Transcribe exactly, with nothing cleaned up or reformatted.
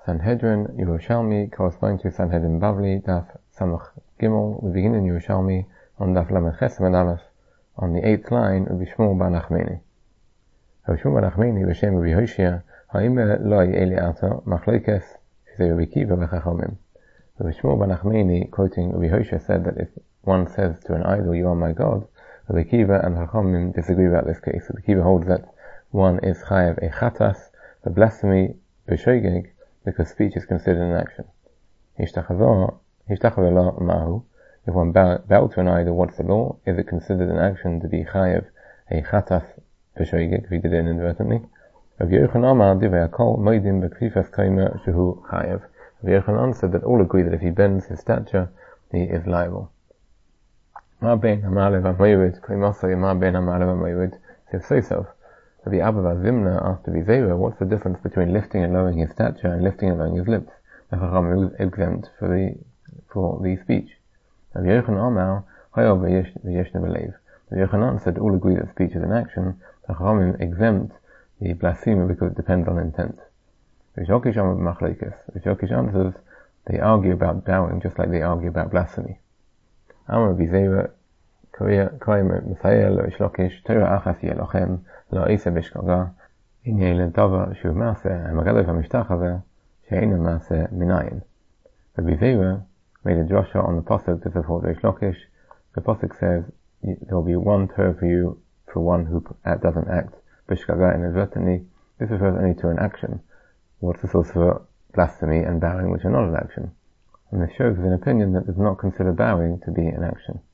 Sanhedrin Yerushalmi corresponding to Sanhedrin Bavli, Daf Samach Gimel. We begin in Yerushalmi on Daf Lamed Ches Amud Aleph on the eighth line of Shmuel bar Nachmani. Shmuel bar Nachmani b'shem Rabbi Hoshea ha'im loy eli ata machlokes shezeh Rabbi Kiva v'chachamim. Rabbi Shmuel bar Nachmani, quoting Rabbi Hoshea, said that if one says to an idol, "You are my God," Rabbi Kiva and Chachamim disagree about this case. Rabbi Kiva holds that one is chayav a chatas, the blasphemy b'shogeg, because speech is considered an action. Mahu. If one bowed to an idol, what's the law? Is it considered an action to be chayav a chatas b'shogeg if he did it inadvertently? Rav Yochanan divrei hakol moedim b'kfifas kaimer shehu chayav. Rav Yochanan said that all agree that if he bends his stature, he is liable. Ma ben hamalev hamoyed klimasay ma ben hamalev hamoyed sivsosav. The Abba Zimna asked Rabbi Zera, what's the difference between lifting and lowering his stature and lifting and lowering his lips? The Chacham was exempt for the for the speech. Rabbi Yochanan Amar, Hayav v'yeshna b'leiv. Rabbi Yochanan said all agree that speech is an action. The Chacham exempt the blasphemer because it depends on intent. Rish Lakish Amar b'machlokes. Rish Lakish answers, they argue about bowing just like they argue about blasphemy. Amar Rabbi Zera, Koyim Messiah Rish Lakish, Torah achas yelochem. לא עיסה בשגגה, הנה לנטובה שהוא מעשה, המגלב המשטח הזה, שאינו מעשה מניין. Rabbi Zera made a drasha on the pasuk to support Rish Lakish. The pasuk says, there will be one Torah for you for one who doesn't act b'shgaga inadvertently. This refers only to an action. What's the source for blasphemy and bowing, which are not an action? And this shows an opinion that does not consider bowing to be an action.